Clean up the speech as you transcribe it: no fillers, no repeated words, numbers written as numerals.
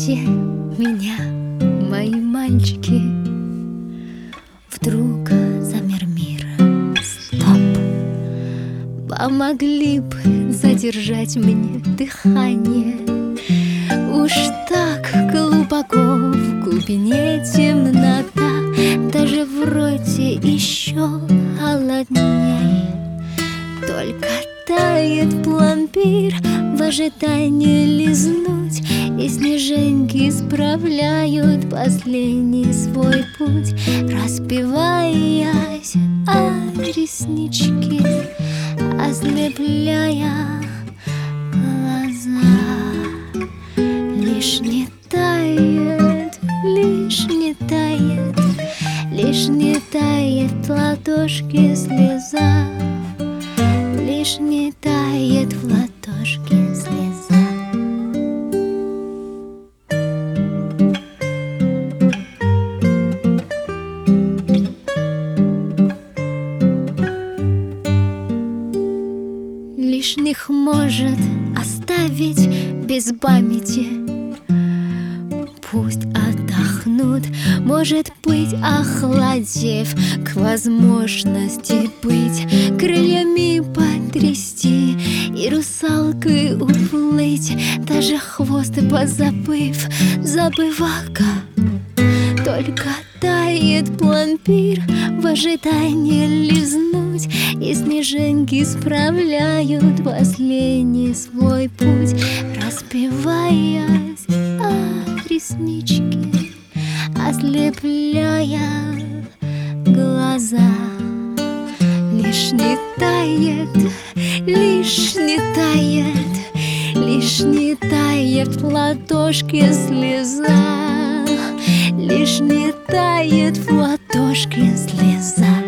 Слушайте меня, мои мальчики. Вдруг замер мир. Стоп! Помогли бы задержать мне дыхание. Уж так глубоко в глубине темнота, даже в роте еще холодней. Только тает пломбир в ожидании лизнуть, и снежинки справляют последний свой путь, распеваясь о реснички, ослепляя глаза. Лишь не тает, лишь не тает, лишь не тает в ладошке слеза. Лишь не тает в ладошке слеза. Лишних может оставить без памяти. Пусть отдохнут, может быть, охладев к возможности быть, крыльями потрясти и русалкой уплыть, даже хвост позабыв, забывака. Только тает пломбир в ожидании лизнуть, и снежинки справляют последний свой путь, распеваясь о ресничке, ослепляя глаза. Лишь не тает, лишь не тает, лишь не тает в ладошке слеза. Лишь не тает в ладошке слеза.